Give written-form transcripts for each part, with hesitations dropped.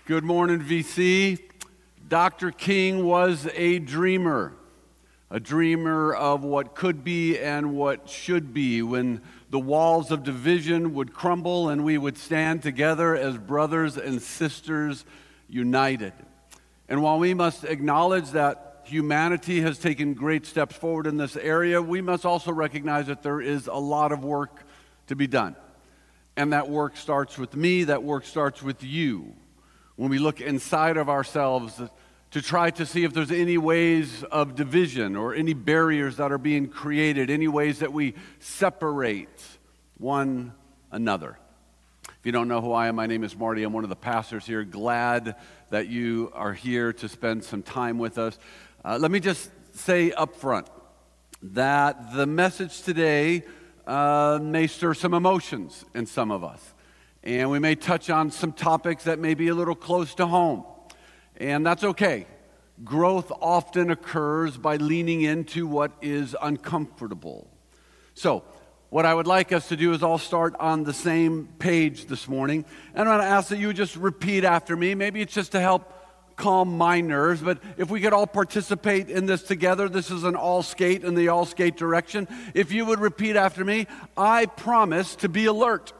Good morning, VC. Dr. King was a dreamer of what could be and what should be, when the walls of division would crumble and we would stand together as brothers and sisters united. And while we must acknowledge that humanity has taken great steps forward in this area, we must also recognize that there is a lot of work to be done. And that work starts with me, that work starts with you. When we look inside of ourselves to try to see if there's any ways of division or any barriers that are being created, any ways that we separate one another. If you don't know who I am, my name is Marty. I'm one of the pastors here. Glad that you are here to spend some time with us. Let me just say up front that the message today may stir some emotions in some of us. And we may touch on some topics that may be a little close to home. And that's okay. Growth often occurs by leaning into what is uncomfortable. So, what I would like us to do is all start on the same page this morning. And I'm going to ask that you just repeat after me. Maybe it's just to help calm my nerves, but if we could all participate in this together, this is an all skate in the all skate direction. If you would repeat after me, I promise to be alert.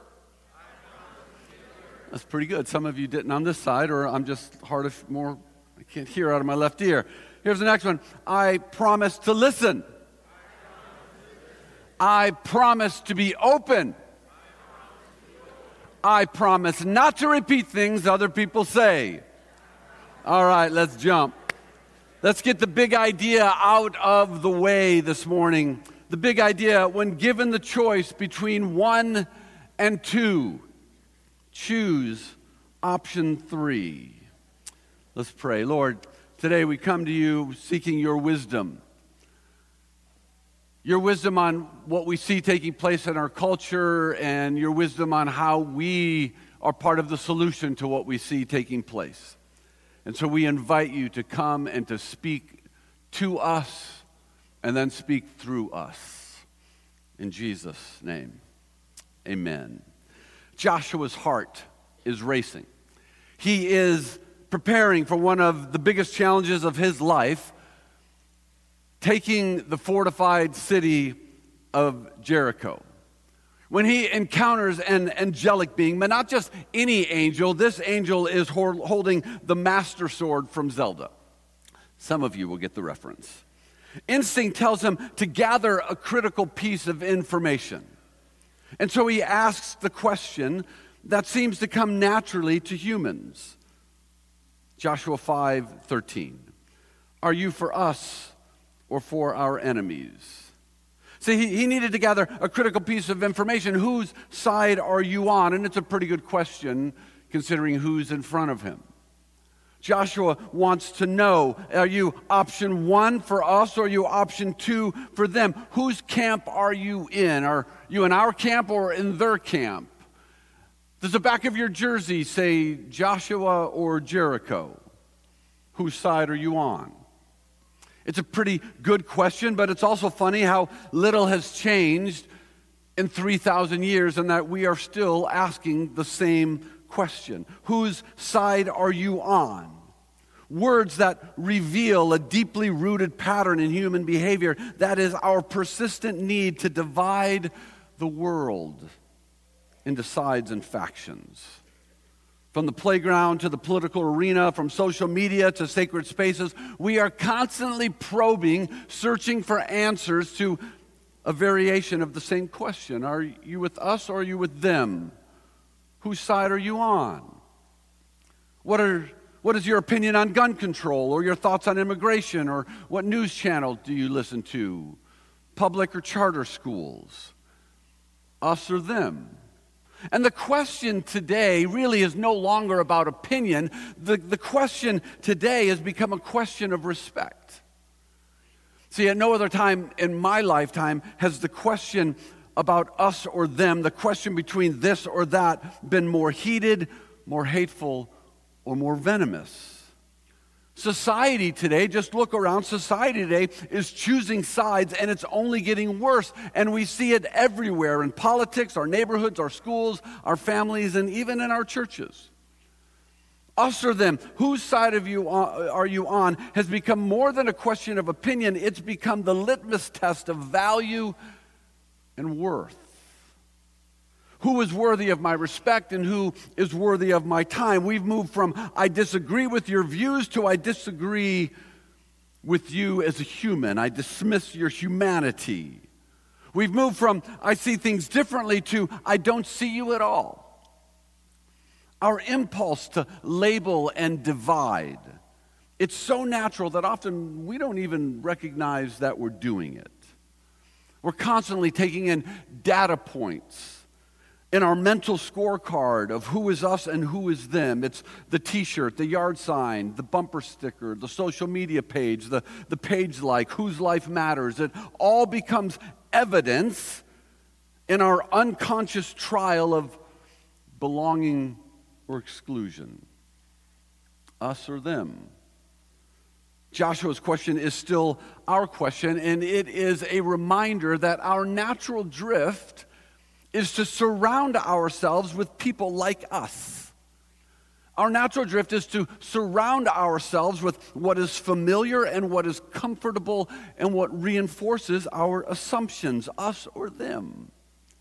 That's pretty good. Some of you didn't on this side, or I'm just I can't hear out of my left ear. Here's the next one. I promise to listen. I promise to be open. I promise not to repeat things other people say. All right, let's jump. Let's get the big idea out of the way this morning. The big idea: when given the choice between 1 and 2, choose option 3. Let's pray. Lord, today we come to you seeking your wisdom. Your wisdom on what we see taking place in our culture, and your wisdom on how we are part of the solution to what we see taking place. And so we invite you to come and to speak to us and then speak through us. In Jesus' name, amen. Joshua's heart is racing. He is preparing for one of the biggest challenges of his life, taking the fortified city of Jericho. When he encounters an angelic being, but not just any angel, this angel is holding the Master Sword from Zelda. Some of you will get the reference. Instinct tells him to gather a critical piece of information. And so he asks the question that seems to come naturally to humans. Joshua 5:13. Are you for us or for our enemies? See, he needed to gather a critical piece of information. Whose side are you on? And it's a pretty good question considering who's in front of him. Joshua wants to know, are you option 1 for us or are you option 2 for them? Whose camp are you in? Are you in our camp or in their camp? Does the back of your jersey say Joshua or Jericho? Whose side are you on? It's a pretty good question, but it's also funny how little has changed in 3,000 years and that we are still asking the same question. Whose side are you on? Words that reveal a deeply rooted pattern in human behavior. That is our persistent need to divide the world into sides and factions. From the playground to the political arena, from social media to sacred spaces, we are constantly probing, searching for answers to a variation of the same question. Are you with us or are you with them? Whose side are you on? What is your opinion on gun control, or your thoughts on immigration, or what news channel do you listen to? Public or charter schools? Us or them? And the question today really is no longer about opinion. The question today has become a question of respect. See, at no other time in my lifetime has the question about us or them, the question between this or that, been more heated, more hateful, or more venomous. Society today, just look around, society today is choosing sides, and it's only getting worse. And we see it everywhere in politics, our neighborhoods, our schools, our families, and even in our churches. Us or them, whose side of you are you on, has become more than a question of opinion. It's become the litmus test of value and worth. Who is worthy of my respect and who is worthy of my time? We've moved from I disagree with your views to I disagree with you as a human. I dismiss your humanity. We've moved from I see things differently to I don't see you at all. Our impulse to label and divide, it's so natural that often we don't even recognize that we're doing it. We're constantly taking in data points in our mental scorecard of who is us and who is them. It's the t-shirt, the yard sign, the bumper sticker, the social media page, the page like, whose life matters. It all becomes evidence in our unconscious trial of belonging or exclusion, us or them. Joshua's question is still our question, and it is a reminder that our natural drift is to surround ourselves with people like us. Our natural drift is to surround ourselves with what is familiar and what is comfortable and what reinforces our assumptions, us or them.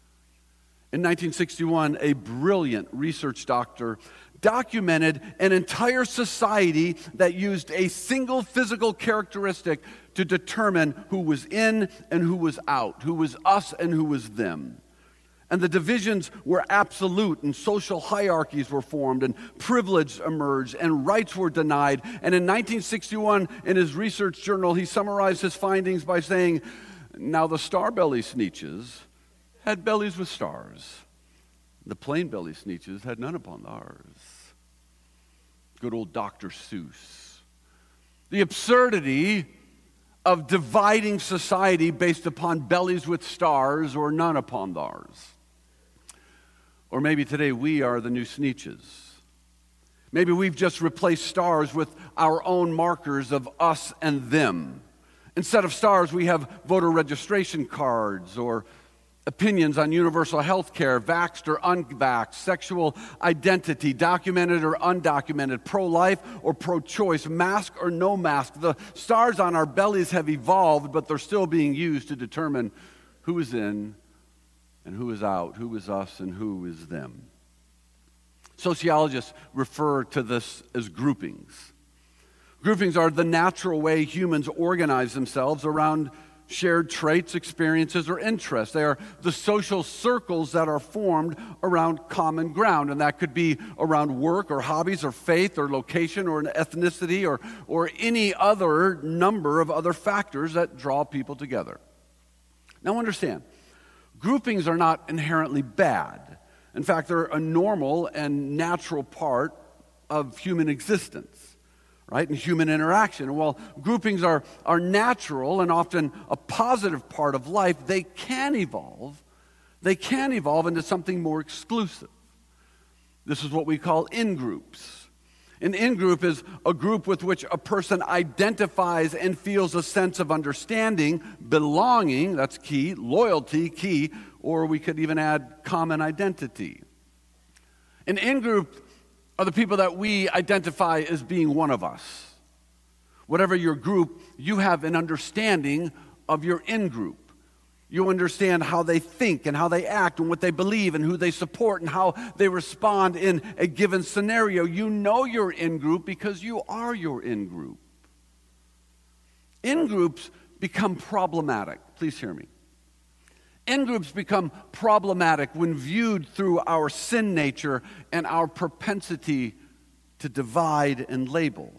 In 1961, a brilliant research doctor documented an entire society that used a single physical characteristic to determine who was in and who was out, who was us and who was them. And the divisions were absolute, and social hierarchies were formed, and privilege emerged, and rights were denied. And in 1961, in his research journal, he summarized his findings by saying, "Now the star-belly Sneetches had bellies with stars. The plain-belly Sneetches had none upon theirs." Good old Dr. Seuss. The absurdity of dividing society based upon bellies with stars or none upon theirs. Or maybe today we are the new Sneetches. Maybe we've just replaced stars with our own markers of us and them. Instead of stars, we have voter registration cards or opinions on universal health care, vaxxed or unvaxxed, sexual identity, documented or undocumented, pro-life or pro-choice, mask or no mask. The stars on our bellies have evolved, but they're still being used to determine who is in and who is out, who is us and who is them. Sociologists refer to this as groupings. Groupings are the natural way humans organize themselves around shared traits, experiences, or interests. They are the social circles that are formed around common ground, and that could be around work or hobbies or faith or location or an ethnicity or any other number of other factors that draw people together. Now understand, groupings are not inherently bad. In fact, they're a normal and natural part of human existence. Right, and human interaction. While groupings are natural and often a positive part of life, they can evolve into something more exclusive. This is what we in-groups. An in-group is a group with which a person identifies and feels a sense of understanding, belonging, that's key, loyalty, key, or we could even add common identity. An in-group are the people that we identify as being one of us. Whatever your group, you have an understanding of your in-group. You understand how they think and how they act and what they believe and who they support and how they respond in a given scenario. You know your in-group because you are your in-group. In-groups become problematic. Please hear me. In-groups become problematic when viewed through our sin nature and our propensity to divide and label.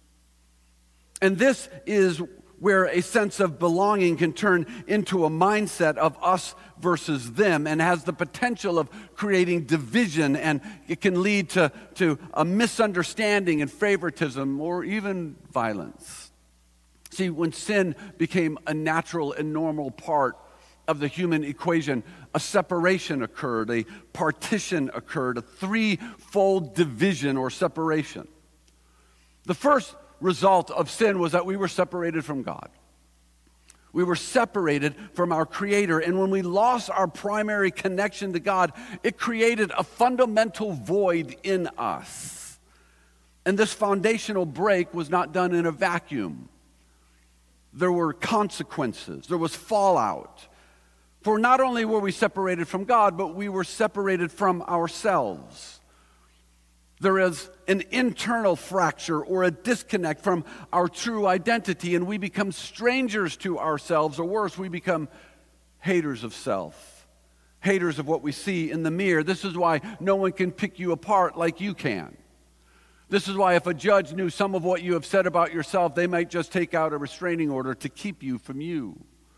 And this is where a sense of belonging can turn into a mindset of us versus them and has the potential of creating division, and it can lead to a misunderstanding and favoritism or even violence. See, when sin became a natural and normal part of the human equation, a separation occurred, a partition occurred, a threefold division or separation. The first result of sin was that we were separated from God. We were separated from our Creator, and when we lost our primary connection to God, it created a fundamental void in us. And this foundational break was not done in a vacuum. There were consequences. There was fallout. For not only were we separated from God, but we were separated from ourselves. There is an internal fracture or a disconnect from our true identity, and we become strangers to ourselves, or worse, we become haters of self, haters of what we see in the mirror. This is why no one can pick you apart like you can. This is why if a judge knew some of what you have said about yourself, they might just take out a restraining order to keep you from you,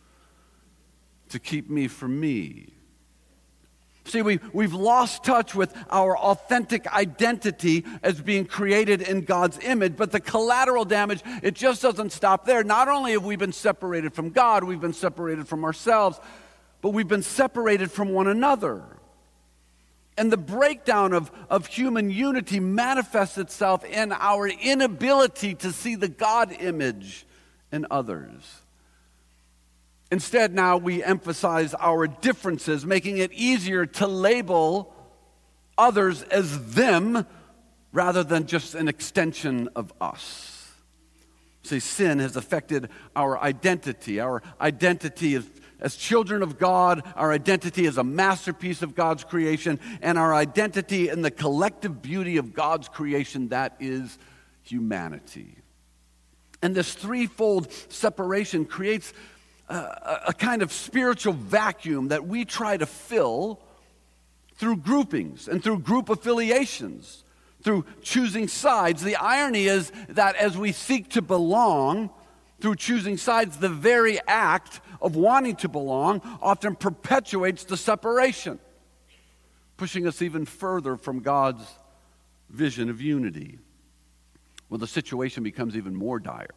to keep me from me. See, we've lost touch with our authentic identity as being created in God's image, but the collateral damage, it just doesn't stop there. Not only have we been separated from God, we've been separated from ourselves, but we've been separated from one another. And the breakdown of human unity manifests itself in our inability to see the God image in others. Instead, now we emphasize our differences, making it easier to label others as them rather than just an extension of us. See, sin has affected our identity. Our identity as children of God, our identity as a masterpiece of God's creation, and our identity in the collective beauty of God's creation, that is humanity. And this threefold separation creates a kind of spiritual vacuum that we try to fill through groupings and through group affiliations, through choosing sides. The irony is that as we seek to belong through choosing sides, the very act of wanting to belong often perpetuates the separation, pushing us even further from God's vision of unity. Well, the situation becomes even more dire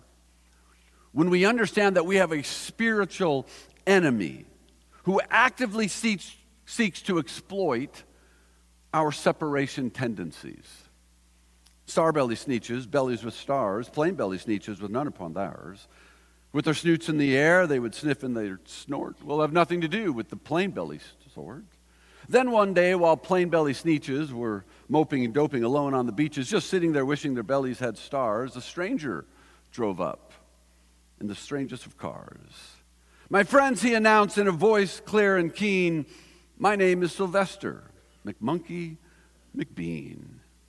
when we understand that we have a spiritual enemy who actively seeks to exploit our separation tendencies. Star-belly sneetches, bellies with stars, plain-belly sneetches with none upon theirs. With their snoots in the air, they would sniff and they'd snort. Will have nothing to do with the plain-belly sort. Then one day, while plain-belly sneetches were moping and doping alone on the beaches, just sitting there wishing their bellies had stars, a stranger drove up in the strangest of cars. My friends, he announced in a voice clear and keen, my name is Sylvester McMonkey McBean.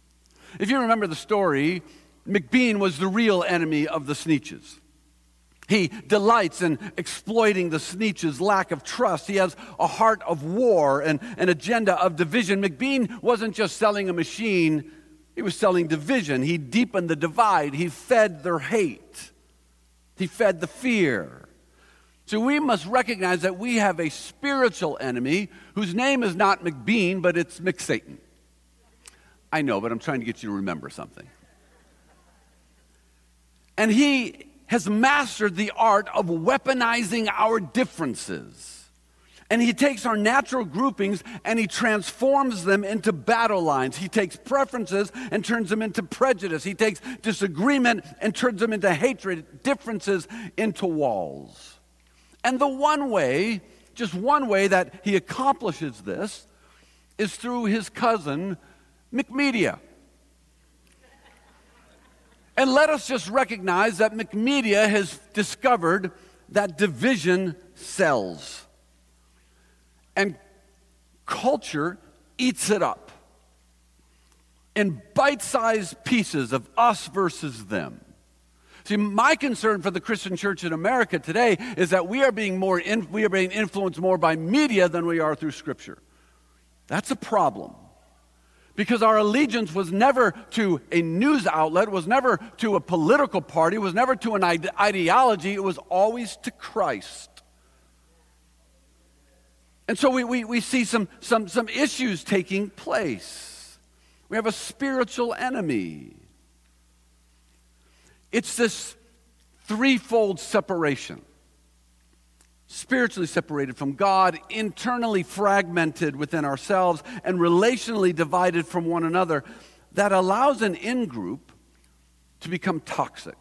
If you remember the story, McBean was the real enemy of the Sneetches. He delights in exploiting the Sneetches' lack of trust. He has a heart of war and an agenda of division. McBean wasn't just selling a machine, he was selling division. He deepened the divide. He fed their hate. He fed the fear. So we must recognize that we have a spiritual enemy whose name is not McBean, but it's McSatan. I know, but I'm trying to get you to remember something. And he has mastered the art of weaponizing our differences. And he takes our natural groupings and he transforms them into battle lines. He takes preferences and turns them into prejudice. He takes disagreement and turns them into hatred, differences into walls. And the one way, just one way that he accomplishes this is through his cousin, McMedia. And let us just recognize that McMedia has discovered that division sells. And culture eats it up in bite-sized pieces of us versus them. See, my concern for the Christian church in America today is that we are being influenced more by media than we are through Scripture. That's a problem. Because our allegiance was never to a news outlet, was never to a political party, was never to an ideology, it was always to Christ. And so we see some issues taking place. We have a spiritual enemy. It's this threefold separation. Spiritually separated from God, internally fragmented within ourselves, and relationally divided from one another, that allows an in-group to become toxic.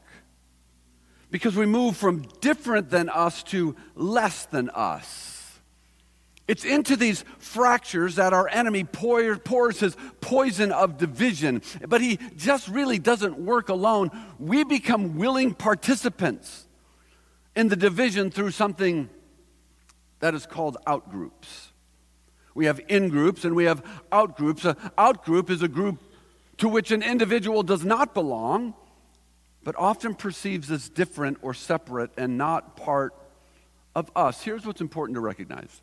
Because we move from different than us to less than us. It's into these fractures that our enemy pours his poison of division. But he just really doesn't work alone. We become willing participants in the division through something that is called outgroups. We have in-groups and we have outgroups. An outgroup is a group to which an individual does not belong, but often perceives as different or separate and not part of us. Here's what's important to recognize.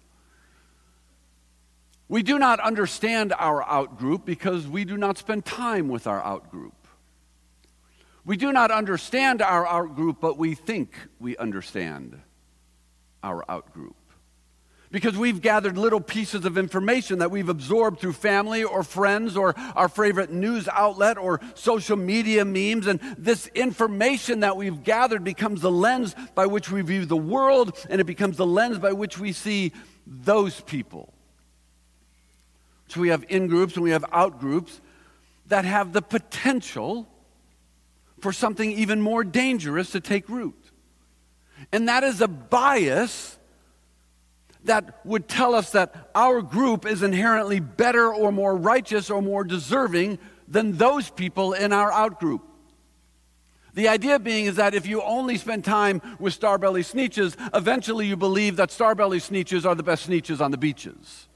We do not understand our outgroup because we do not spend time with our outgroup. We do not understand our outgroup, but we think we understand our outgroup. Because we've gathered little pieces of information that we've absorbed through family or friends or our favorite news outlet or social media memes. And this information that we've gathered becomes the lens by which we view the world, and it becomes the lens by which we see those people. So we have in-groups and we have out-groups that have the potential for something even more dangerous to take root. And that is a bias that would tell us that our group is inherently better or more righteous or more deserving than those people in our out-group. The idea being is that if you only spend time with Starbelly Sneetches, eventually you believe that Starbelly Sneetches are the best Sneetches on the beaches.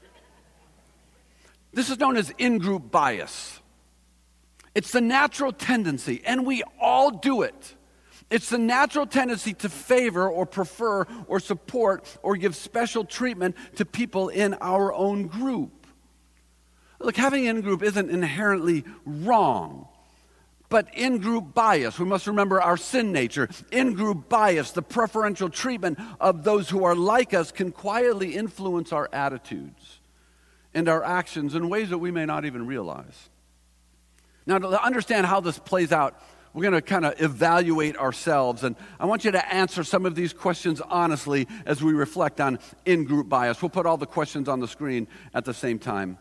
This is known as in-group bias. It's the natural tendency, and we all do it. It's the natural tendency to favor or prefer or support or give special treatment to people in our own group. Look, having in-group isn't inherently wrong, but in-group bias, we must remember our sin nature. In-group bias, the preferential treatment of those who are like us, can quietly influence our attitudes and our actions in ways that we may not even realize. Now, to understand how this plays out, we're going to kind of evaluate ourselves, and I want you to answer some of these questions honestly as we reflect on in-group bias. We'll put all the questions on the screen at the same time.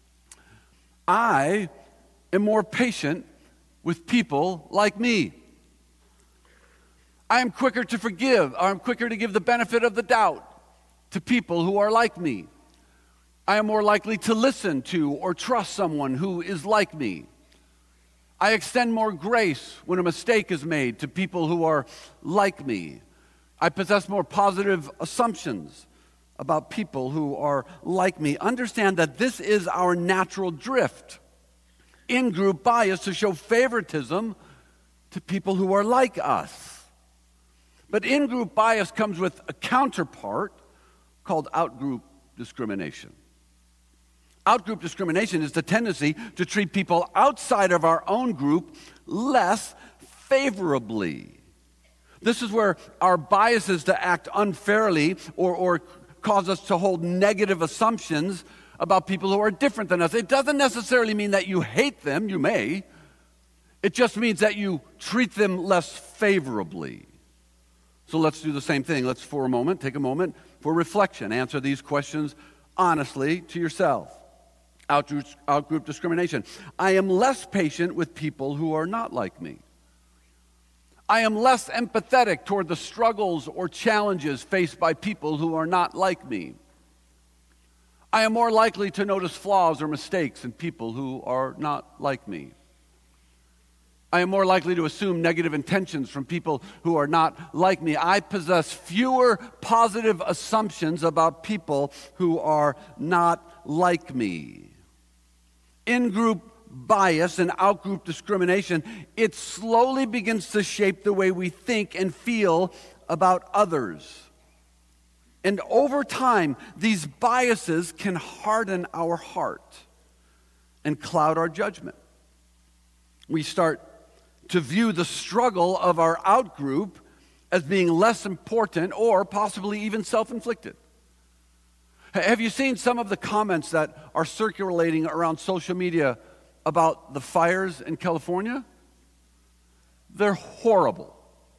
I am more patient with people like me. I am quicker to forgive, or I'm quicker to give the benefit of the doubt to people who are like me. I am more likely to listen to or trust someone who is like me. I extend more grace when a mistake is made to people who are like me. I possess more positive assumptions about people who are like me. Understand that this is our natural drift. In-group bias to show favoritism to people who are like us. But in-group bias comes with a counterpart called out-group discrimination. Out-group discrimination is the tendency to treat people outside of our own group less favorably. This is where our biases to act unfairly or cause us to hold negative assumptions about people who are different than us. It doesn't necessarily mean that you hate them, you may. It just means that you treat them less favorably. So let's do the same thing. Let's, for a moment, take a moment for reflection. Answer these questions honestly to yourself. Out-group discrimination. I am less patient with people who are not like me. I am less empathetic toward the struggles or challenges faced by people who are not like me. I am more likely to notice flaws or mistakes in people who are not like me. I am more likely to assume negative intentions from people who are not like me. I possess fewer positive assumptions about people who are not like me. In-group bias and out-group discrimination, it slowly begins to shape the way we think and feel about others. And over time, these biases can harden our heart and cloud our judgment. We start to view the struggle of our out-group as being less important or possibly even self-inflicted. Have you seen some of the comments that are circulating around social media about the fires in California? They're horrible.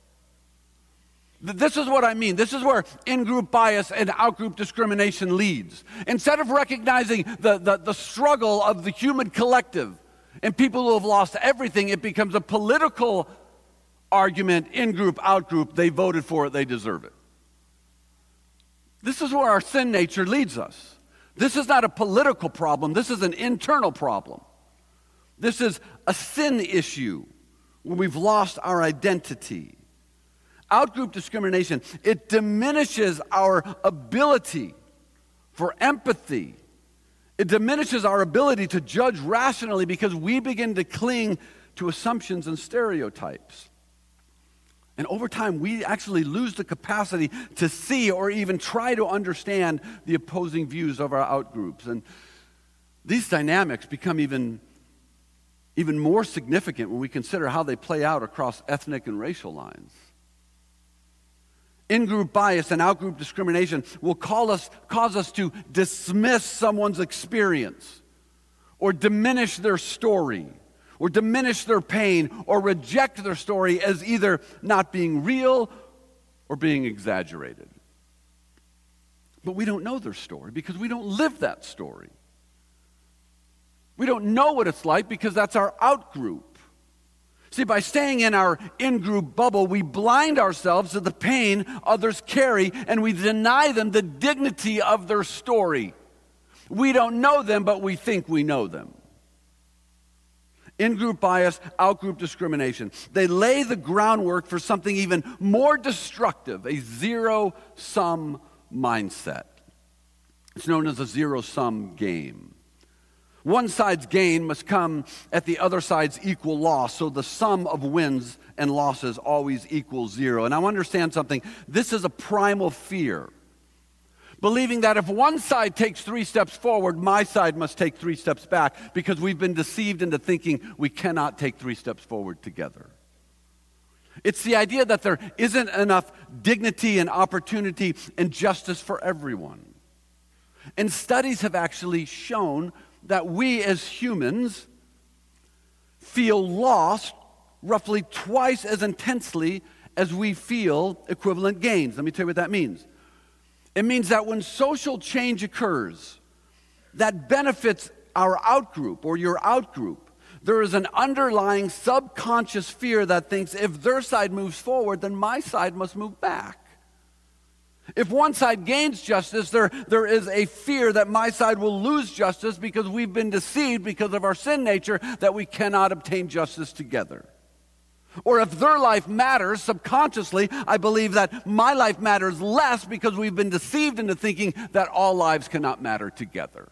This is what I mean. This is where in-group bias and out-group discrimination leads. Instead of recognizing the struggle of the human collective and people who have lost everything, it becomes a political argument, in-group, out-group. They voted for it, they deserve it. This is where our sin nature leads us. This is not a political problem. This is an internal problem. This is a sin issue where we've lost our identity. Outgroup discrimination, it diminishes our ability for empathy. It diminishes our ability to judge rationally because we begin to cling to assumptions and stereotypes. And over time, we actually lose the capacity to see or even try to understand the opposing views of our outgroups. And these dynamics become even more significant when we consider how they play out across ethnic and racial lines. In-group bias and out-group discrimination will cause us to dismiss someone's experience or diminish their story or diminish their pain or reject their story as either not being real or being exaggerated. But we don't know their story because we don't live that story. We don't know what it's like because that's our out-group. See, by staying in our in-group bubble, we blind ourselves to the pain others carry, and we deny them the dignity of their story. We don't know them, but we think we know them. In-group bias, out-group discrimination. They lay the groundwork for something even more destructive, a zero-sum mindset. It's known as a zero-sum game. One side's gain must come at the other side's equal loss, so the sum of wins and losses always equals zero. And I understand something. This is a primal fear. Believing that if one side takes 3 steps forward, my side must take 3 steps back because we've been deceived into thinking we cannot take 3 steps forward together. It's the idea that there isn't enough dignity and opportunity and justice for everyone. And studies have actually shown that we as humans feel lost roughly twice as intensely as we feel equivalent gains. Let me tell you what that means. It means that when social change occurs that benefits our outgroup or your outgroup, there is an underlying subconscious fear that thinks if their side moves forward, then my side must move back. If one side gains justice, there is a fear that my side will lose justice because we've been deceived because of our sin nature that we cannot obtain justice together. Or if their life matters, subconsciously, I believe that my life matters less because we've been deceived into thinking that all lives cannot matter together,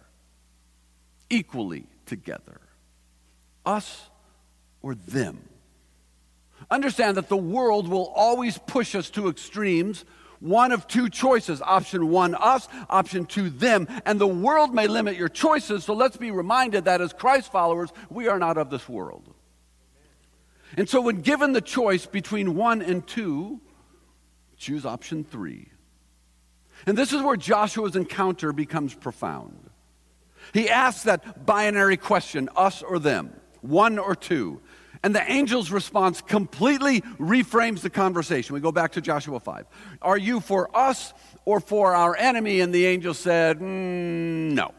equally together. Us or them. Understand that the world will always push us to extremes. One of 2 choices, option 1, us, option 2, them. And the world may limit your choices, so let's be reminded that as Christ followers, we are not of this world. And so when given the choice between 1 and 2, choose option 3. And this is where Joshua's encounter becomes profound. He asks that binary question, us or them, 1 or 2. And the angel's response completely reframes the conversation. We go back to Joshua 5. Are you for us or for our enemy? And the angel said, no.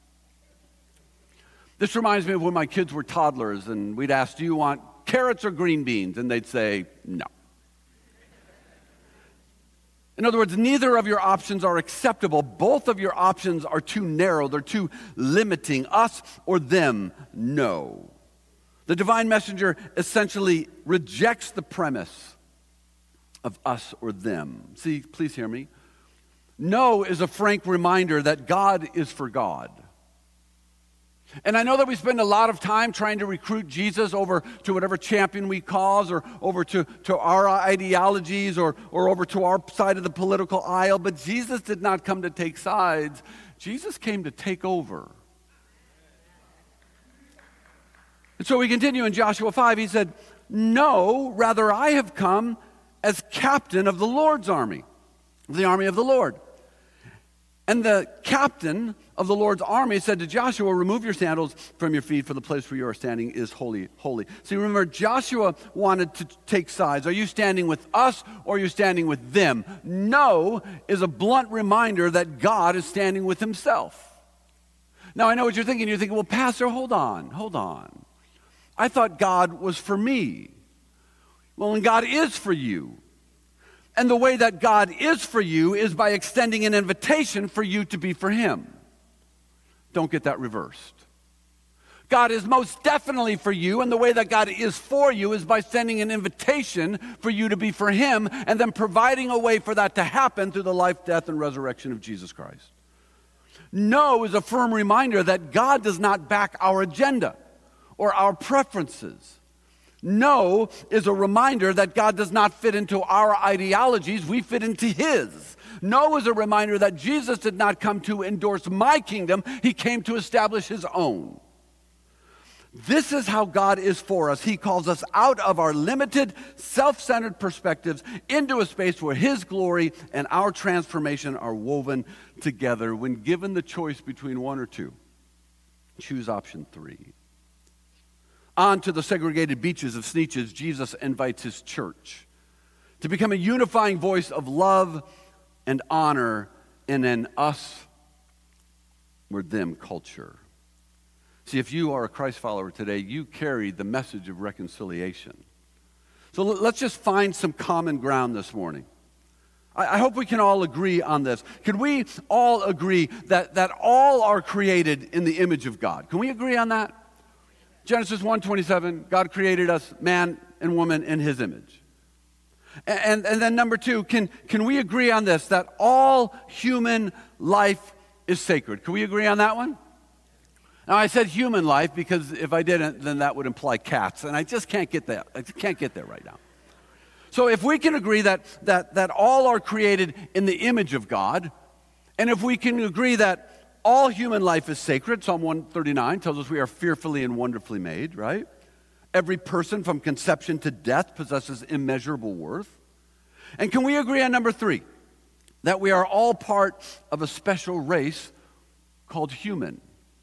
This reminds me of when my kids were toddlers and we'd ask, do you want carrots or green beans? And they'd say, no. In other words, neither of your options are acceptable. Both of your options are too narrow. They're too limiting. Us or them, no. The divine messenger essentially rejects the premise of us or them. See, please hear me. No is a frank reminder that God is for God. And I know that we spend a lot of time trying to recruit Jesus over to whatever champion we cause or over to our ideologies or over to our side of the political aisle, but Jesus did not come to take sides. Jesus came to take over. And so we continue in Joshua 5. He said, no, rather I have come as captain of the Lord's army, the army of the Lord. And the captain of the Lord's army said to Joshua, remove your sandals from your feet, for the place where you are standing is holy, holy. See, remember, Joshua wanted to take sides. Are you standing with us or are you standing with them? No is a blunt reminder that God is standing with himself. Now, I know what you're thinking. You're thinking, well, Pastor, hold on. I thought God was for me. Well, and God is for you. And the way that God is for you is by extending an invitation for you to be for him. Don't get that reversed. God is most definitely for you, and the way that God is for you is by sending an invitation for you to be for him, and then providing a way for that to happen through the life, death, and resurrection of Jesus Christ. No is a firm reminder that God does not back our agenda or our preferences. No is a reminder that God does not fit into our ideologies, we fit into his. No is a reminder that Jesus did not come to endorse my kingdom, he came to establish his own. This is how God is for us. He calls us out of our limited, self-centered perspectives into a space where his glory and our transformation are woven together. When given the choice between one or two, choose option 3. On to the segregated beaches of Sneetches, Jesus invites his church to become a unifying voice of love and honor in an us or them culture. See, if you are a Christ follower today, you carry the message of reconciliation. So let's just find some common ground this morning. I hope we can all agree on this. Can we all agree that all are created in the image of God? Can we agree on that? Genesis 1:27, God created us, man and woman, in his image. And then number 2, can we agree on this, that all human life is sacred? Can we agree on that one? Now, I said human life because if I didn't, then that would imply cats, and I just can't get that. I can't get there right now. So if we can agree that all are created in the image of God, and if we can agree that all human life is sacred, Psalm 139 tells us we are fearfully and wonderfully made, right? Every person from conception to death possesses immeasurable worth. And can we agree on number 3, that we are all part of a special race called human?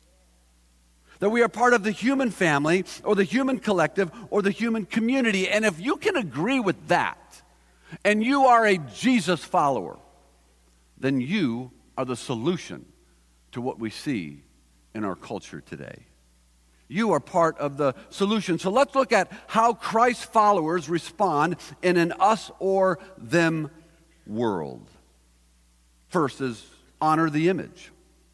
That we are part of the human family or the human collective or the human community. And if you can agree with that, and you are a Jesus follower, then you are the solution to what we see in our culture today. You are part of the solution. So let's look at how Christ followers respond in an us or them world. First is honor the image.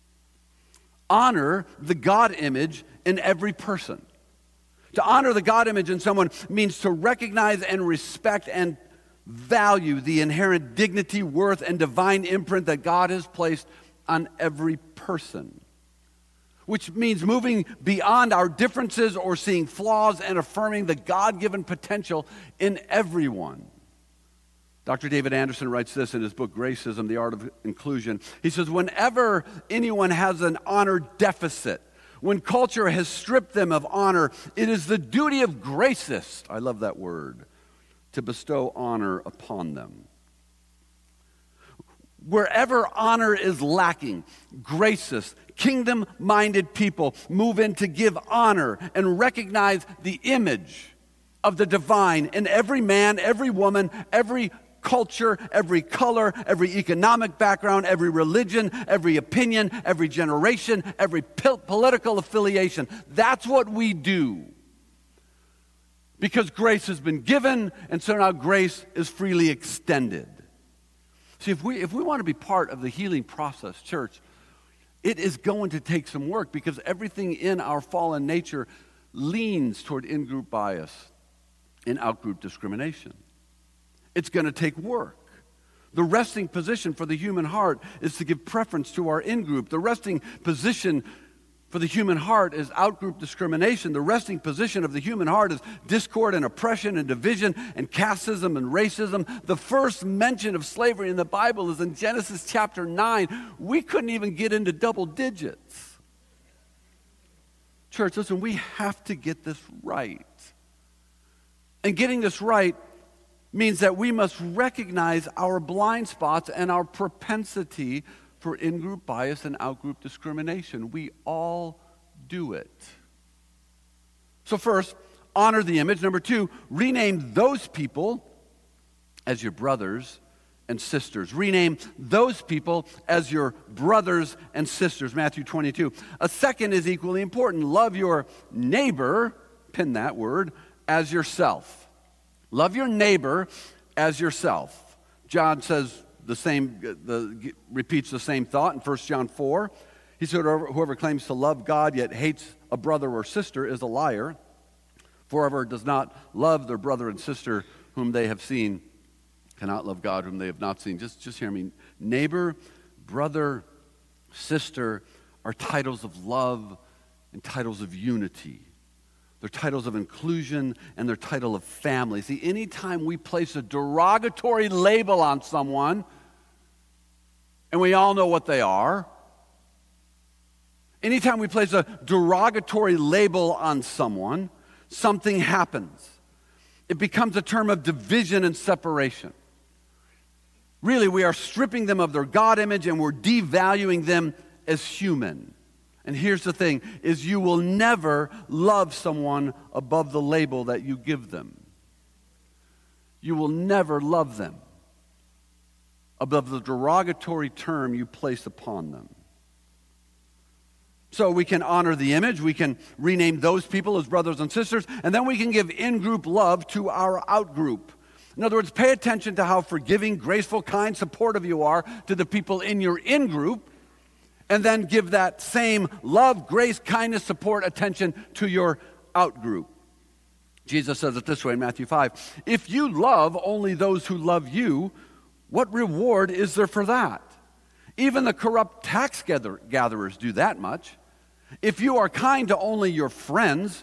Honor the God image in every person. To honor the God image in someone means to recognize and respect and value the inherent dignity, worth, and divine imprint that God has placed on every person. Which means moving beyond our differences or seeing flaws and affirming the God-given potential in everyone. Dr. David Anderson writes this in his book, Gracism, The Art of Inclusion. He says, whenever anyone has an honor deficit, when culture has stripped them of honor, it is the duty of gracists, I love that word, to bestow honor upon them. Wherever honor is lacking, gracists, kingdom-minded people move in to give honor and recognize the image of the divine in every man, every woman, every culture, every color, every economic background, every religion, every opinion, every generation, every political affiliation. That's what we do. Because grace has been given, and so now grace is freely extended. See, if we want to be part of the healing process, church, it is going to take some work because everything in our fallen nature leans toward in-group bias and out-group discrimination. It's going to take work. The resting position for the human heart is to give preference to our in-group. The resting position for the human heart is out-group discrimination. The resting position of the human heart is discord and oppression and division and casteism and racism. The first mention of slavery in the Bible is in Genesis chapter 9. We couldn't even get into double digits. Church, listen, we have to get this right. And getting this right means that we must recognize our blind spots and our propensity for in-group bias and out-group discrimination. We all do it. So first, honor the image. Number 2, rename those people as your brothers and sisters. Rename those people as your brothers and sisters. Matthew 22. A second is equally important. Love your neighbor, pin that word, as yourself. Love your neighbor as yourself. John says repeats the same thought in 1 John 4. He said, whoever claims to love God yet hates a brother or sister is a liar. For whoever does not love their brother and sister whom they have seen cannot love God whom they have not seen. Just hear me. Neighbor, brother, sister are titles of love and titles of unity. They're titles of inclusion and they're title of family. See, anytime we place a derogatory label on someone, and we all know what they are, anytime we place a derogatory label on someone, something happens. It becomes a term of division and separation. Really, we are stripping them of their God image and we're devaluing them as human. And here's the thing, is you will never love someone above the label that you give them. You will never love them above the derogatory term you place upon them. So we can honor the image, we can rename those people as brothers and sisters, and then we can give in-group love to our out-group. In other words, pay attention to how forgiving, graceful, kind, supportive you are to the people in your in-group, and then give that same love, grace, kindness, support, attention to your out-group. Jesus says it this way in Matthew 5. If you love only those who love you, what reward is there for that? Even the corrupt tax gatherers do that much. If you are kind to only your friends,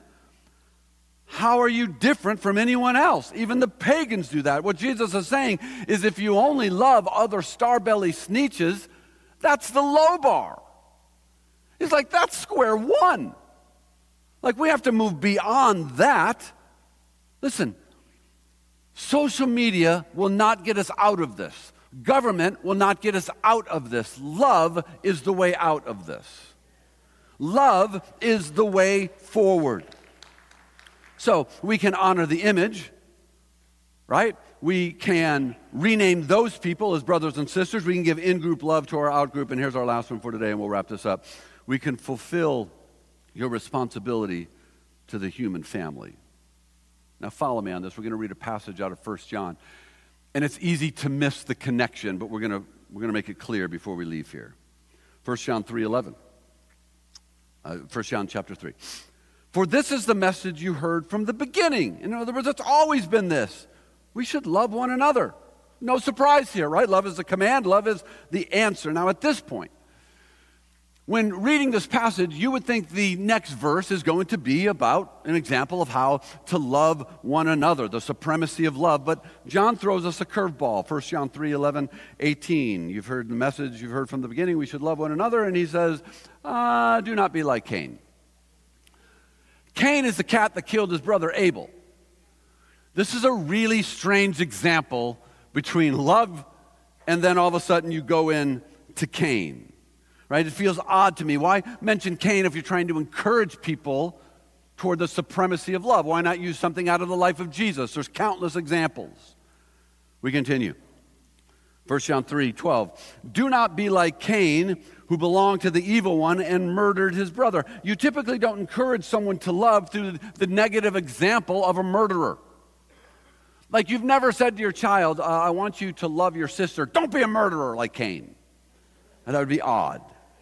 how are you different from anyone else? Even the pagans do that. What Jesus is saying is if you only love other starbelly sneetches, that's the low bar. He's like, that's square one. Like, we have to move beyond that. Listen, social media will not get us out of this. Government will not get us out of this. Love is the way out of this. Love is the way forward. So we can honor the image, right? We can rename those people as brothers and sisters. We can give in-group love to our out-group. And here's our last one for today, and we'll wrap this up. We can fulfill your responsibility to the human family. Now follow me on this. We're going to read a passage out of 1 John. And it's easy to miss the connection, but we're going to make it clear before we leave here. 1 John 3:11. 1 John chapter 3. For this is the message you heard from the beginning. In other words, it's always been this. We should love one another. No surprise here, right? Love is the command. Love is the answer. Now at this point, when reading this passage, you would think the next verse is going to be about an example of how to love one another, the supremacy of love. But John throws us a curveball. 1 John 3:11, 18. You've heard the message you've heard from the beginning. We should love one another. And he says, do not be like Cain. Cain is the cat that killed his brother Abel. This is a really strange example between love and then all of a sudden you go in to Cain. Right? It feels odd to me. Why mention Cain if you're trying to encourage people toward the supremacy of love? Why not use something out of the life of Jesus? There's countless examples. We continue. 1 John 3:12. Do not be like Cain, who belonged to the evil one and murdered his brother. You typically don't encourage someone to love through the negative example of a murderer. Like you've never said to your child, I want you to love your sister. Don't be a murderer like Cain. And that would be odd.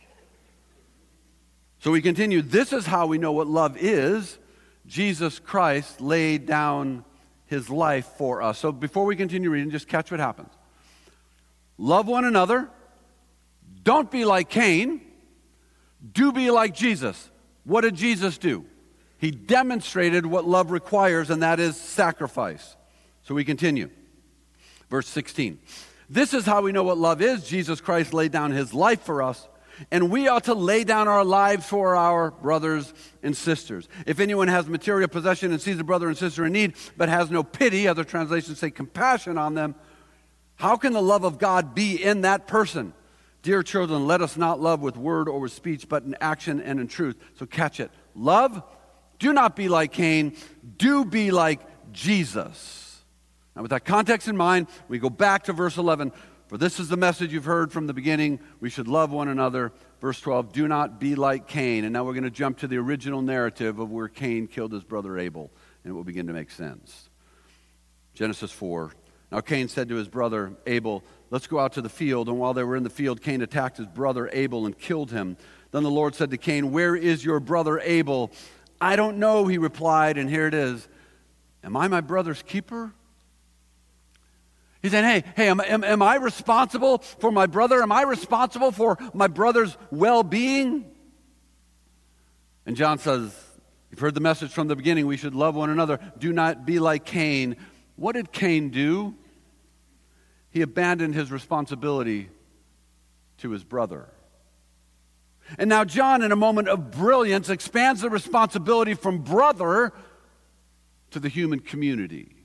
So we continue. This is how we know what love is. Jesus Christ laid down his life for us. So before we continue reading, just catch what happens. Love one another. Don't be like Cain. Do be like Jesus. What did Jesus do? He demonstrated what love requires, and that is sacrifice. So we continue. Verse 16. This is how we know what love is. Jesus Christ laid down his life for us, and we ought to lay down our lives for our brothers and sisters. If anyone has material possession and sees a brother and sister in need, but has no pity, other translations say compassion on them, how can the love of God be in that person? Dear children, let us not love with word or with speech, but in action and in truth. So catch it. Love, do not be like Cain, do be like Jesus. Now with that context in mind, we go back to verse 11. For this is the message you've heard from the beginning. We should love one another. Verse 12, do not be like Cain. And now we're going to jump to the original narrative of where Cain killed his brother Abel, and it will begin to make sense. Genesis 4. Now Cain said to his brother Abel, let's go out to the field. And while they were in the field, Cain attacked his brother Abel and killed him. Then the Lord said to Cain, where is your brother Abel? I don't know, he replied, and here it is. Am I my brother's keeper? He's saying, hey, am I responsible for my brother? Am I responsible for my brother's well-being? And John says, you've heard the message from the beginning, we should love one another. Do not be like Cain. What did Cain do? He abandoned his responsibility to his brother. And now John, in a moment of brilliance, expands the responsibility from brother to the human community.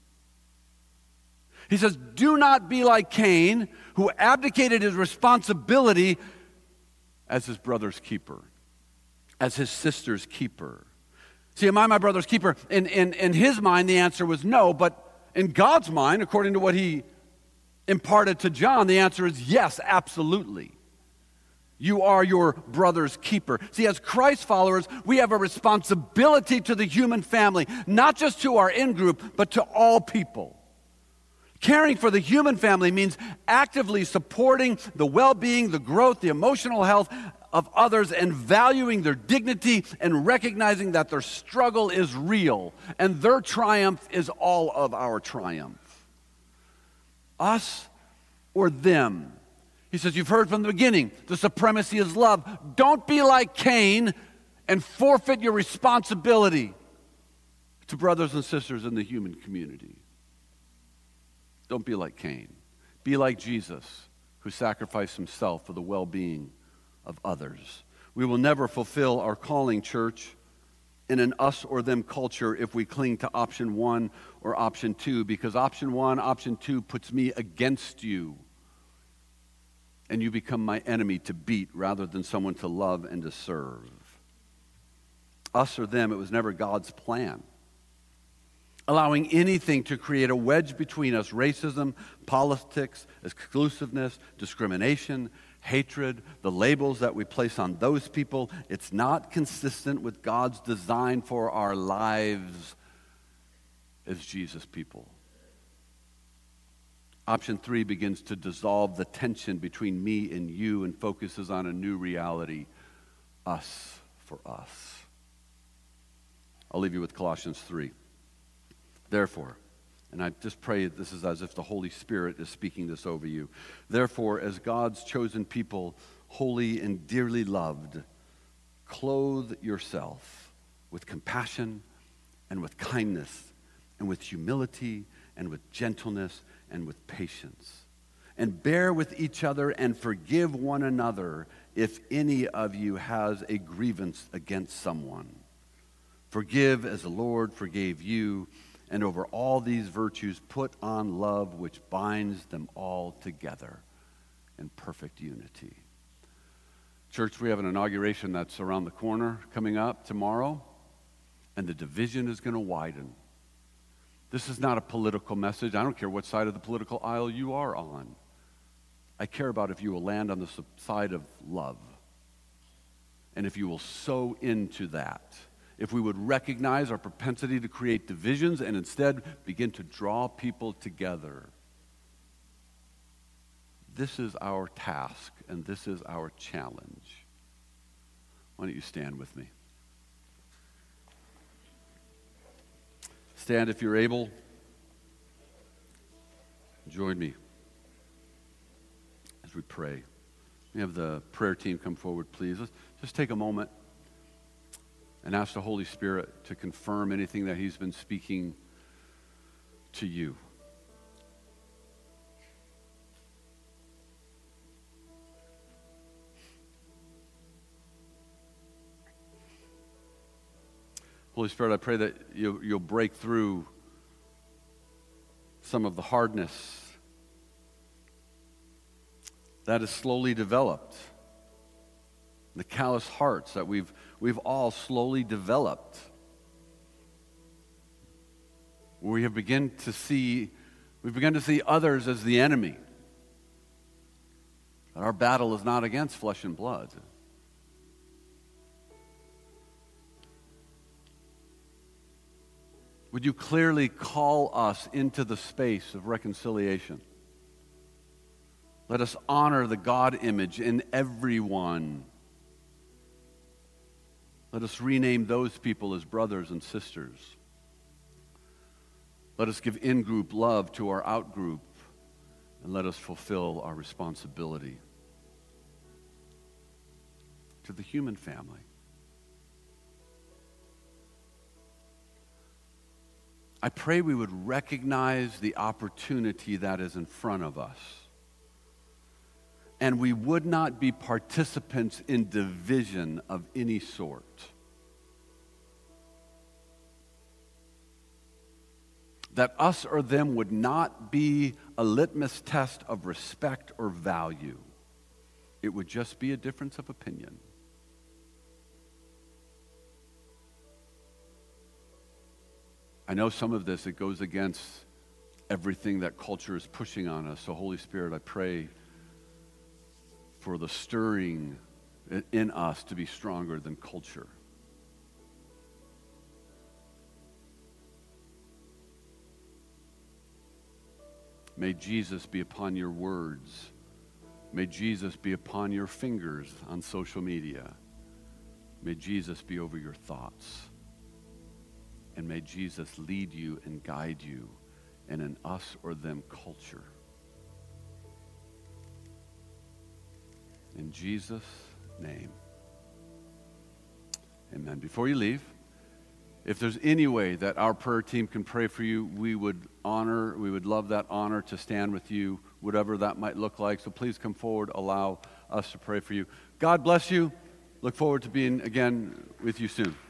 He says, do not be like Cain, who abdicated his responsibility as his brother's keeper, as his sister's keeper. See, am I my brother's keeper? In his mind, the answer was no, but in God's mind, according to what he imparted to John, the answer is yes, absolutely. You are your brother's keeper. See, as Christ followers, we have a responsibility to the human family, not just to our in-group, but to all people. Caring for the human family means actively supporting the well-being, the growth, the emotional health of others, and valuing their dignity and recognizing that their struggle is real and their triumph is all of our triumph. Us or them. He says, you've heard from the beginning, the supremacy is love. Don't be like Cain and forfeit your responsibility to brothers and sisters in the human community. Don't be like Cain. Be like Jesus, who sacrificed himself for the well-being of others. We will never fulfill our calling, church, in an us or them culture if we cling to option 1 or option 2, because option 1, option 2 puts me against you. And you become my enemy to beat rather than someone to love and to serve. Us or them, it was never God's plan. Allowing anything to create a wedge between us, racism, politics, exclusiveness, discrimination, hatred, the labels that we place on those people, it's not consistent with God's design for our lives as Jesus people. Option 3 begins to dissolve the tension between me and you and focuses on a new reality, us for us. I'll leave you with Colossians 3. Therefore, and I just pray this is as if the Holy Spirit is speaking this over you. Therefore, as God's chosen people, holy and dearly loved, clothe yourself with compassion and with kindness and with humility and with gentleness and with patience. And bear with each other and forgive one another if any of you has a grievance against someone. Forgive as the Lord forgave you. And over all these virtues, put on love, which binds them all together in perfect unity. Church, we have an inauguration that's around the corner coming up tomorrow, and the division is going to widen. This is not a political message. I don't care what side of the political aisle you are on. I care about if you will land on the side of love, and if you will sow into that. If we would recognize our propensity to create divisions and instead begin to draw people together. This is our task and this is our challenge. Why don't you stand with me? Stand if you're able. Join me as we pray. We have the prayer team come forward, please. Let's just take a moment and ask the Holy Spirit to confirm anything that He's been speaking to you. Holy Spirit, I pray that you'll break through some of the hardness that is slowly developed, the callous hearts that we've all slowly developed. We've begun to see others as the enemy. That our battle is not against flesh and blood. Would you clearly call us into the space of reconciliation? Let us honor the God image in everyone. Let us rename those people as brothers and sisters. Let us give in-group love to our out-group, and let us fulfill our responsibility to the human family. I pray we would recognize the opportunity that is in front of us, and we would not be participants in division of any sort. That us or them would not be a litmus test of respect or value. It would just be a difference of opinion. I know some of this, it goes against everything that culture is pushing on us. So Holy Spirit, I pray for the stirring in us to be stronger than culture. May Jesus be upon your words. May Jesus be upon your fingers on social media. May Jesus be over your thoughts. And may Jesus lead you and guide you in an us or them culture. In Jesus' name, amen. Before you leave, if there's any way that our prayer team can pray for you, we would love that honor to stand with you, whatever that might look like. So please come forward, allow us to pray for you. God bless you. Look forward to being again with you soon.